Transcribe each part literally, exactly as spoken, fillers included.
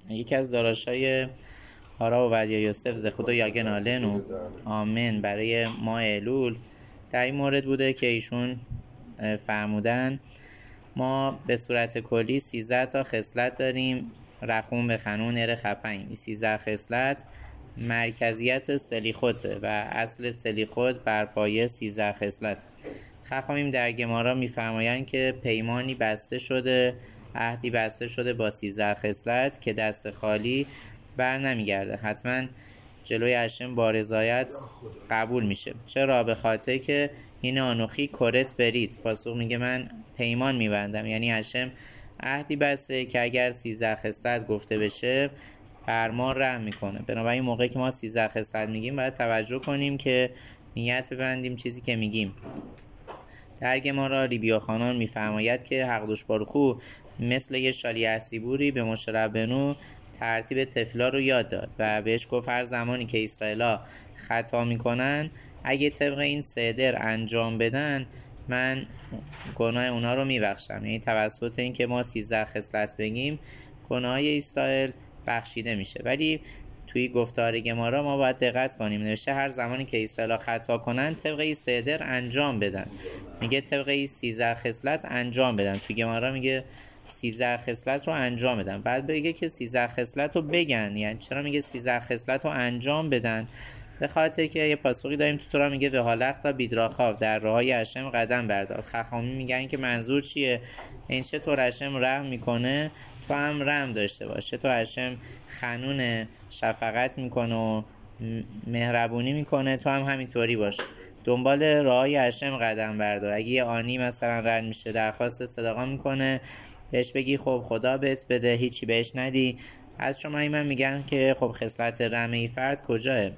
یکی از داراشای هارا و ودیا یوسف ز خدا یاگن آلن و آمن برای ماه الول در این مورد بوده که ایشون فرمودن ما به صورت کلی سیزده تا خصلت داریم، رخوم به خنون اره خپنگ. این سیزده خصلت مرکزیت سلیخوته و اصل سلیخوت بر پایه سیزده خصلت. خخامیم در گمارا میفرمایند که پیمانی بسته شده، عهدی بسته شده با سیزده خصلت که دست خالی بر نمیگرده، حتما جلوی هشم با رضایت قبول میشه. چرا؟ به خاطر که این آنوخی کرت برید، پاسخ میگه من پیمان میبندم، یعنی هشم عهدی بسته که اگر سیزده خصلت گفته بشه بر ما رحم میکنه. بنابراین موقعی که ما سیزده خصلت میگیم باید توجه کنیم که نیت ببندیم چیزی که میگیم. در گمارا ریبیا خانان میفرماید که حق دوش بارخو مثل یه شالی سیبوری به مشت ربنو ترتیب تفلا رو یاد داد و بهش گفت هر زمانی که اسرائیلا خطا میکنن اگه طبق این سدر انجام بدن من گناه اونا رو میبخشم. یعنی توسط این که ما سیزده خصلت بگیم گناه اسرائیل بخشیده میشه. ولی توی گفتار گمارا ما باید دقت کنیم، نوشته هر زمانی که اسرائیلا خطا کنن طبق این سدر انجام بدن، میگه طبق این سیزده خصلت انجام بدن. توی گمارا میگه سیزده خصلت رو انجام بدن، بعد بگه که سیزده خصلت رو بگن. یعنی چرا میگه سیزده خصلت رو انجام بدن؟ به خاطر که یه پاسخی داریم تو تورا میگه به حالق تا بیدراخاف در راهای هشم قدم بردار. خخامی میگن که منظور چیه؟ این چطور هشم رحم میکنه تو هم رحم داشته باشه، تو هشم خنون شفقت میکنه و مهربونی میکنه، تو هم همینطوری باشه، دنبال راهای هشم قدم بردار. اگه یه آنی مثلا رد میشه درخواست صدقه میکنه، بهش بگی خب خدا بهت بده، هیچی بهش ندی. از شما این من میگن که خب خصلت رحمه فرد کجاه؟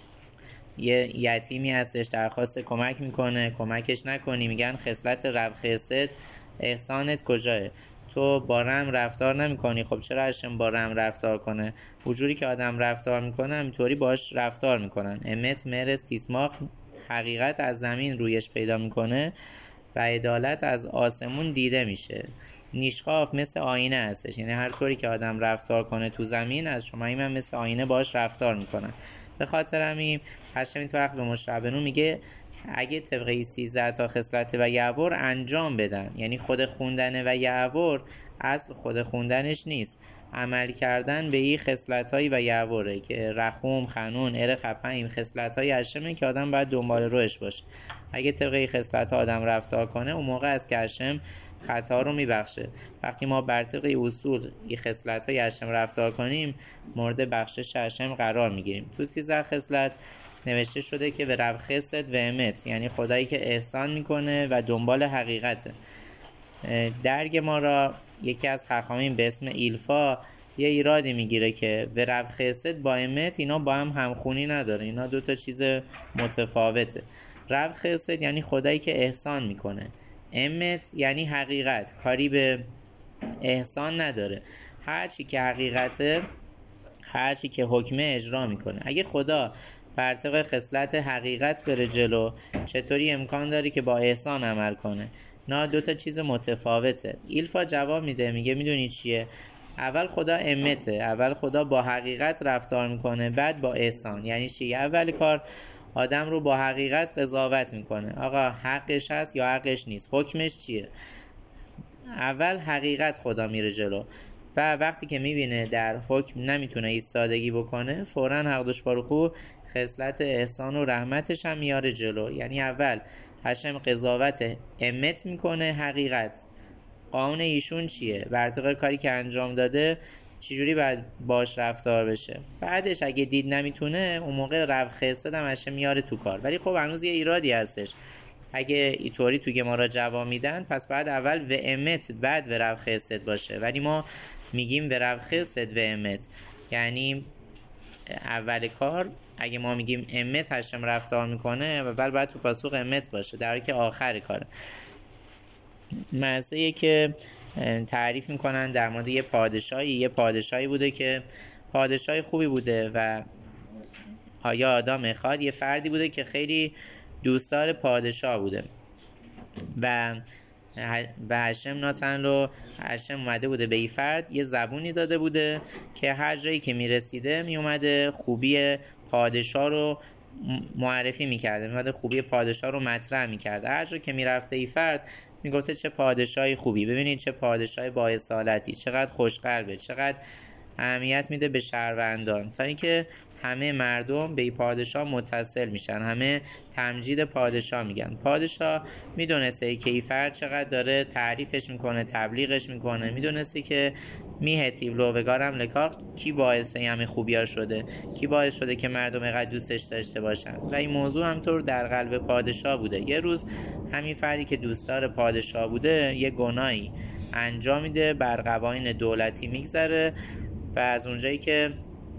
یه یتیمی هستش درخواست کمک میکنه، کمکش نکنی، میگن خصلت رفع حسد احسانت کجاه؟ تو با رحم رفتار نمیکنی، خب چرا هشم با رحم رفتار کنه؟ وجودی که آدم رفتار میکنه همینطوری باش رفتار میکنن. امت مرز تیسماخ، حقیقت از زمین رویش پیدا میکنه و عدالت از آسمون دیده میشه. نیشخاف مثل آینه هستش، یعنی هر طوری که آدم رفتار کنه تو زمین از شما این من مثل آینه باش رفتار میکنن. به خاطر همین هشم این وقت به مشت ربنو میگه اگه طبقه سیزده تا خصلت و یعور انجام بدن، یعنی خود خوندن و یعور اصل خود خوندنش نیست، عمل کردن به این خصلت‌های و یعوره که رخوم، خنون، اره خپن، این خصلت‌های هشمه که آدم باید دنبال روش باشه. اگه طبقه این خصلت‌ها آدم رفتار کنه اون موقع است که هشم خطا رو میبخشه. وقتی ما بر طبق اصول این خصلت‌های هشم رفتار کنیم مورد بخشش هشم قرار میگیریم. تو سیزده خصلت نوشته شده که به رب خصد و امت، یعنی خدایی که احسان میکنه و دنبال حقیقته. در گمارا یکی از خخامین به اسم ایلفا یه ایرادی میگیره که به رب خصد با امت اینا با هم همخونی نداره، اینا دو تا چیز متفاوته. رب خصد یعنی خدایی که احسان میکنه، امت یعنی حقیقت، کاری به احسان نداره، هرچی که حقیقته هرچی که حکمه اجرا میکنه. اگه خدا بر طبق خصلت حقیقت بره جلو چطوری امکان داره که با احسان عمل کنه؟ نه، دو تا چیز متفاوته. ایلفا جواب میده، میگه میدونی چیه؟ اول خدا امته، اول خدا با حقیقت رفتار میکنه بعد با احسان. یعنی چی؟ اول کار آدم رو با حقیقت قضاوت میکنه، آقا حقش هست یا حقش نیست، حکمش چیه. اول حقیقت خدا میره جلو و وقتی که میبینه در حکم نمیتونه ایستادگی بکنه فوراً حق دوش بارخو خصلت احسان و رحمتش هم میاره جلو. یعنی اول هشم قضاوت امت میکنه حقیقت، قانون ایشون چیه، بر طبق کاری که انجام داده چجوری باید باش رفتار بشه. بعدش اگه دید نمیتونه اون موقع رفع حسد هم هشم میاره تو کار. ولی خب هنوز یه ایرادی هستش، اگه اینطوری تو گمارا جواب میدن پس بعد اول و امت بعد و رفع حسد باشه، ولی ما میگیم و رفع حسد و امت، یعنی اول کار اگه ما میگیم امت هشم رفتار میکنه و بعد باید تو پاسخ امت باشه، در حالی که آخر کاره. مثلا که تعریف میکنن در مورد یه پادشاهی، یه پادشاهی بوده که پادشاهی خوبی بوده و آیا آدم اخواد یه فردی بوده که خیلی دوستدار پادشاه بوده و و هشم ناتن رو هشم اومده بوده به این فرد یه زبونی داده بوده که هر جایی که میرسیده میومده خوبی پادشاه رو معرفی میکرده، میومده خوبی پادشاه رو مطرح میکرده. هر جا که میرفته این فرد میگفته چه پادشاهی خوبی، ببینید چه پادشاه با اصالتی، چقدر خوشقلبه، چقدر اهمیت میده به شهروندان، تا اینکه همه مردم به این پادشاه متصل میشن، همه تمجید پادشاه میگن. پادشاه میدونسته که این فرد چقدر داره تعریفش میکنه، تبلیغش میکنه، میدونسته که میهتی لوگارم لکاخ کی باعث همه خوبیا شده، کی باعث شده که مردم اینقدر دوستش داشته باشن. و این موضوع همطور در قلب پادشاه بوده. یه روز همین فردی که دوستدار پادشاه بوده یه گناهی انجام میده، بر قوانین دولتی میگذره و از اونجایی که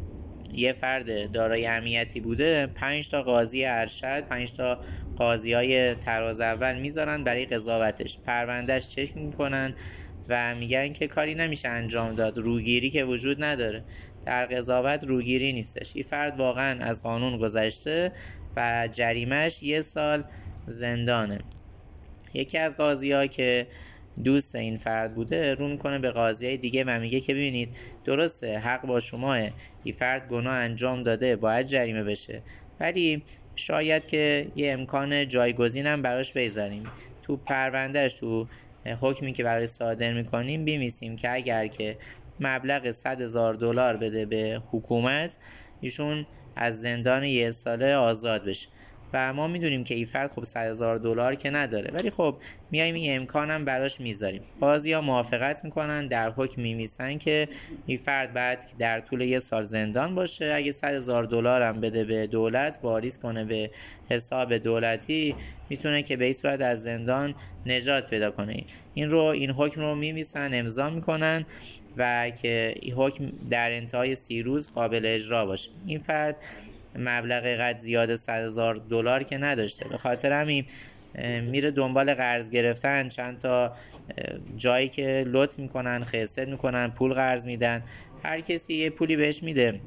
یه فرد دارای اهمیتی بوده پنج تا قاضی ارشد، پنج تا قاضی های تراز اول میذارن برای قضاوتش، پروندهش چک میکنن و میگن که کاری نمیشه انجام داد، روگیری که وجود نداره، در قضاوت روگیری نیستش. این فرد واقعا از قانون گذشته و جریمش یه سال زندانه. یکی از قاضی ها که دوست این فرد بوده رو میکنه به قاضیای دیگه و میگه که ببینید درسته حق با شماه، این فرد گناه انجام داده باید جریمه بشه، ولی شاید که یه امکان جایگزین هم براش بذاریم، تو پروندهش، تو حکمی که برای صادر میکنیم بنویسیم که اگر که مبلغ صد هزار دلار بده به حکومت ایشون از زندان یه ساله آزاد بشه. و ما میدونیم که این فرد خب صد هزار دلار که نداره، ولی خب میایم این امکانم براش میذاریم. قاضی‌ها موافقت میکنن، در حکم میمیسن که این فرد بعد در طول یه سال زندان باشه، اگه صد هزار دلار هم بده به دولت واریز کنه به حساب دولتی، میتونه که به این صورت از زندان نجات پیدا کنه. این رو این حکم رو میمیسن، امضا میکنن و که این حکم در انتهای سی روز قابل اجرا باشه. این فرد مبلغ قد زیاد صد هزار دلار که نداشته، به خاطر همین میره دنبال قرض گرفتن، چند تا جایی که لطف میکنن، خسارت میکنن، پول قرض میدن، هر کسی یه پولی بهش میده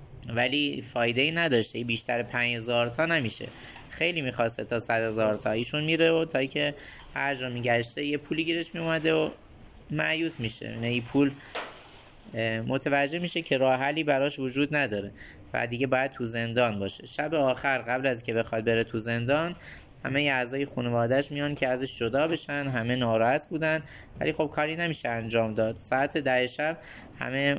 ولی فایده ای نداشته، بیشتر پنج هزار تا نمیشه، خیلی میخواسته تا صد هزار تا. ایشون میره و تا که هر جا میگشته یه پولی گیرش میومده و مایوس میشه، نه این پول متوجه میشه که راه حلی براش وجود نداره و دیگه باید تو زندان باشه. شب آخر قبل از که بخواد بره تو زندان همه اعضای خانواده‌اش میان که ازش جدا بشن، همه ناراحت بودن ولی خب کاری نمیشه انجام داد. ساعت ده شب همه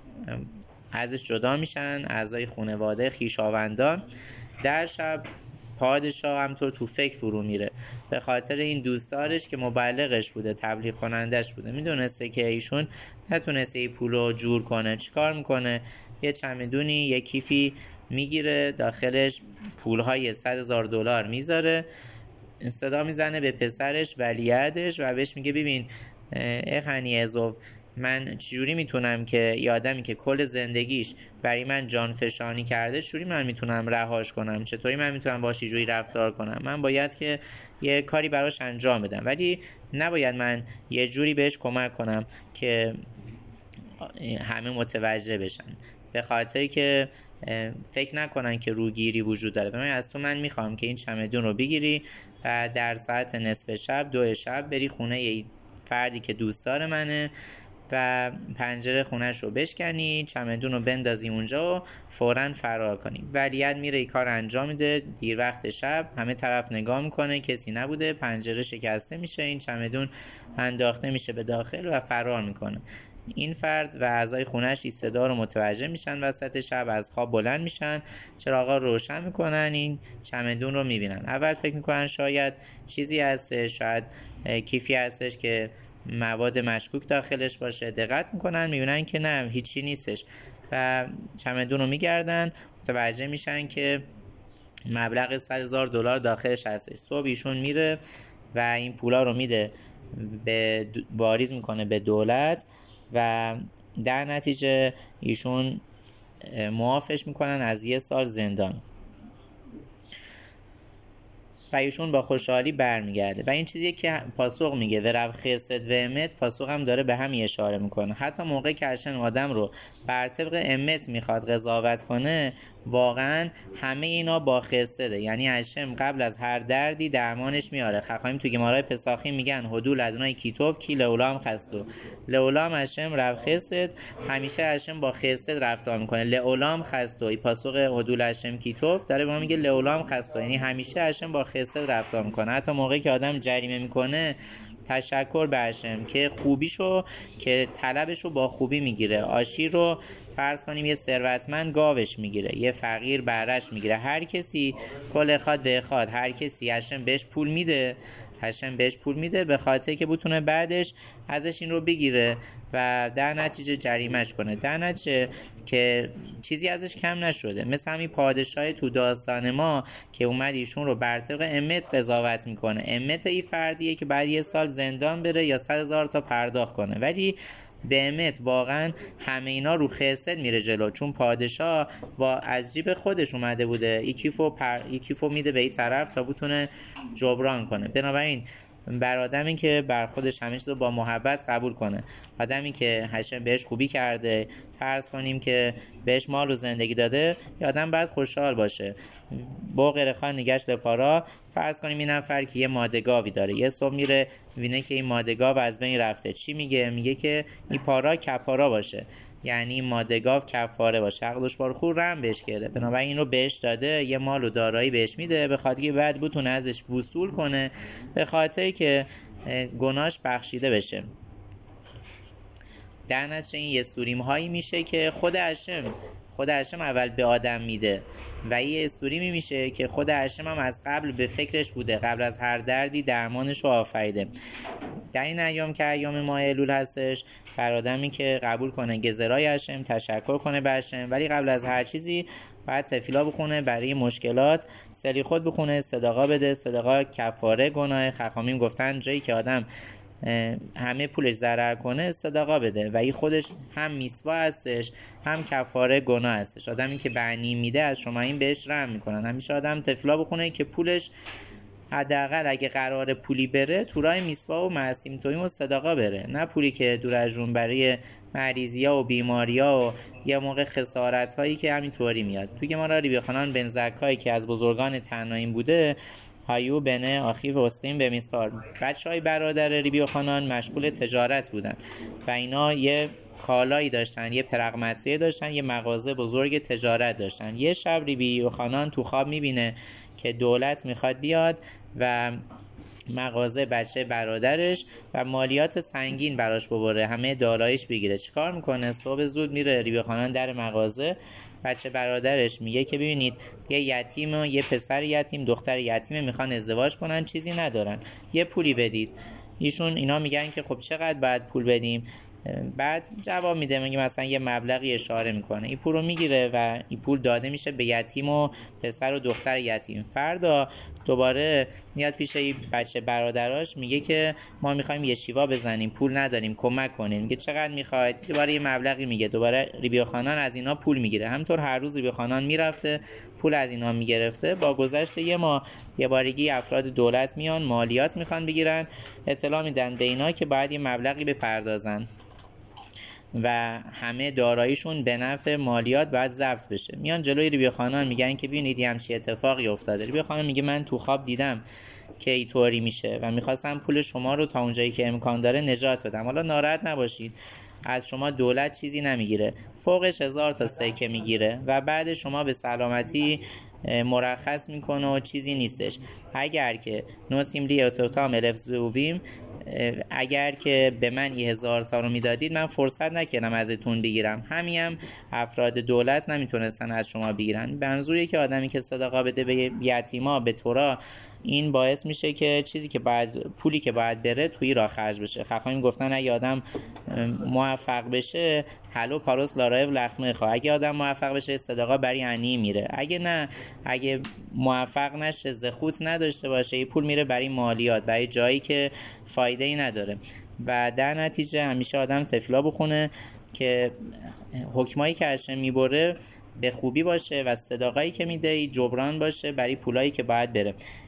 ازش جدا میشن، اعضای خانواده، خویشاوندان. در شب پادشاه هم تو تو فکر فرو میره به خاطر این دوستارش که مبلغش بوده، تبلیغ کنندش بوده، میدونسته که ایشون نتونسته این پول رو جور کنه. چیکار میکنه؟ یه چمدونی، یه کیفی میگیره، داخلش پولهای صد هزار دلار میذاره، صدا میزنه به پسرش ولیعهدش و بهش میگه ببین اخنی ازوف، من چجوری میتونم که یه آدمی که کل زندگیش برای من جان فشانی کرده چجوری من میتونم رهاش کنم، چطوری من میتونم باهاش جوری رفتار کنم؟ من باید که یه کاری براش انجام بدم، ولی نباید من یه جوری بهش کمک کنم که همه متوجه بشن، به خاطر که فکر نکنن که روگیری وجود داره. ببین از تو من میخوام که این چمدون رو بگیری و در ساعت نصف شب، دو شب بری خونه یه فردی که دوستدار منه و پنجره خونش رو بشکنی، چمدون رو بندازی اونجا و فوراً فرار کنی. ولیعهد میره این کار انجام میده، دیر وقت شب، همه طرف نگاه میکنه، کسی نبوده، پنجره شکسته میشه، این چمدون انداخته میشه به داخل و فرار میکنه. این فرد و اعضای خونش این صدا رو متوجه میشن، وسط شب از خواب بلند میشن، چراغا رو روشن میکنن، این چمدون رو میبینن. اول فکر میکنن شاید چیزی هست، شاید کیفی هستش که مواد مشکوک داخلش باشه، دقت میکنن میبینن که نه، هیچی نیستش و چمدون رو میگردن، متوجه میشن که مبلغ صد هزار دلار داخلش هستش. صبح ایشون میره و این پولا رو میده به واریز میکنه به دولت و در نتیجه ایشون معافش میکنن از یه سال زندان و ایشون با خوشحالی برمیگرده. و این چیزیه که پاسخ میگه و رب خسد و امت، پاسخ هم داره به همین اشاره میکنه. حتی موقع که اشن آدم رو بر طبق امت میخواد قضاوت کنه، واقعا همه اینا با خسته، یعنی هشم قبل از هر دردی درمانش میاره. خخایم تو گمارای پساخی میگن هدول ادونای کیتوف کی لولام خستو، لولام هشم رفت خست، همیشه هشم با خسته رفتار میکنه. لولام خستو، این پاسخ هدول هشم کیتوف داره به ما میگه لولام خستو، یعنی همیشه هشم با خسته رفتار میکنه. حتی موقعی که آدم جریمه میکنه تشکر به هشم که خوبیشو که طلبشو با خوبی میگیره. آشی رو فرض کنیم یه ثروتمند گاوش میگیره، یه فقیر برش میگیره، هر کسی کل خواد به خواد، هر کسی هشم بهش پول میده، هشم بهش پول میده به خاطر که بتونه بعدش ازش این رو بگیره و در نتیجه جریمش کنه، در نتیجه که چیزی ازش کم نشده. مثل همین پادشاه تو داستان ما که اومد ایشون رو بر طبق امت قضاوت میکنه. امت این فردیه که بعد یه سال زندان بره یا صد هزار تا پرداخت کنه، ولی به امت واقعا همه اینا رو خسد میره جلو، چون پادشاه و از جیب خودش اومده بوده یکیفو پر... یکیفو میده به این طرف تا بتونه جبران کنه. بنابراین بر آدمی که بر خودش همه چیز رو با محبت قبول کنه، آدمی که هشم بهش خوبی کرده، فرض کنیم که بهش مال و زندگی داده، یا آدم باید خوشحال باشه. با غیرخان نگشت لپارا، فرض کنیم این نفر که یه مادگاوی داره، یه صبح میره بینه که این مادگاو از بین رفته، چی میگه؟ میگه که این پارا کپارا باشه، یعنی مادگاو کفاره باشه. عقلش بار خور رم بهش کرده، بنابراین این رو بهش داده، یه مال و دارایی بهش میده به خاطر که بعد بتونه ازش وصول کنه، به خاطر که گناهش بخشیده بشه. در نتیجه این یه سوریم هایی میشه که خود هشم خود هشم اول به آدم میده و یه سوریمی میشه که خود هشم هم از قبل به فکرش بوده، قبل از هر دردی درمانش رو آفریده. در این ایام که ایام ماه الول هستش، بر آدمی که قبول کنه گزرای هشم، تشکر کنه به هشم، ولی قبل از هر چیزی باید تفیلا بخونه، برای مشکلات سلی خود بخونه، صدقا بده. صدقا کفاره گناه. خخامیم گفتن جایی که آدم همه پولش ضرر کنه صدقا بده و این خودش هم میسوا هستش هم کفاره گناه هستش. آدمی که بعنی میده از شما این بهش رحم میکنن. همیشه آدم تفیلا بخونه که پولش حداقل اگه قرار پولی بره تو راه میسوا و معصیم تویم و صدقا بره، نه پولی که دور از جون برای مریضیا و بیماریا و یا موقع خسارت هایی که همینطوری میاد. تو که ما را ریبی خانان بن زکایی که از بزرگان تنایم بوده، هایو بنه آخیف اسقیم به میسقار، بچه های برادر ریبی خانان مشغول تجارت بودن و اینا یه کالایی داشتن، یه پرقمتریه داشتن، یه مغازه بزرگ تجارت داشتن. یه شب ریبی خانان تو خواب میبینه که دولت میخواد بیاد و مغازه بچه برادرش و مالیات سنگین براش ببره، همه داراییش بگیره. چیکار میکنه؟ صبح زود میره ریبی خانان در مغازه، بچه برادرش میگه که ببینید یه یتیم و یه پسر یتیم دختر یتیمه میخوان ازدواج کنن، چیزی ندارن، یه پولی بدید. ایشون اینا میگن که خب چقدر باید پول بدیم؟ بعد جواب میده، میگه مثلا یه مبلغی اشاره میکنه، این پول رو میگیره و این پول داده میشه به یتیم و پسر و دختر یتیم. فردا دوباره میاد پیش این بچه برادراش میگه که ما میخوایم یه شیوا بزنیم، پول نداریم، کمک کنین. میگه چقدر میخواید؟ دوباره یه مبلغی میگه. دوباره ریبی خانان از اینا پول میگیره. همینطور هر روز ریبی خانان میرفته پول از اینا میگرفته. با گذشت یه ماه یه بارگی افراد دولت میان مالیات میخوان بگیرن، اطلاع میدن به اینا که باید یه مبلغی بپردازن و همه داراییشون به نفع مالیات باید ضبط بشه. میان جلوی ریبی خانان میگن که ببینید یه همچین اتفاقی افتاده. ریبی خانان میگه من تو خواب دیدم که اینطوری میشه و میخواستم پول شما رو تا اونجایی که امکان داره نجات بدم. حالا ناراحت نباشید، از شما دولت چیزی نمیگیره، فوقش هزار تا سکه میگیره و بعد شما به سلامتی مرخص میکنه و چیزی نیستش. اگر که نوسیم لی اتوتام الف زوویم، اگر که به من این هزار تا رو میدادید من فرصت نکردم ازتون بگیرم. همین هم افراد دولت نمیتونستن از شما بگیرن. منظوریه که آدمی که صدقه بده به یتیما به تورا، این باعث میشه که چیزی که باید پولی که باید بره توی راه خرج بشه. خخایم گفتن اگه آدم موفق بشه حلو پاروس لارایو لخمه خواه، اگه آدم موفق بشه صدقه برای عنی میره، اگه نه اگه موفق نشه زخوت نداشته باشه این پول میره برای مالیات، برای جایی که فایده ای نداره. و در نتیجه همیشه آدم تفلا بخونه که حکمایی که هشم میبره به خوبی باشه و صدقایی که میده جبران باشه برای پولایی که باید بره.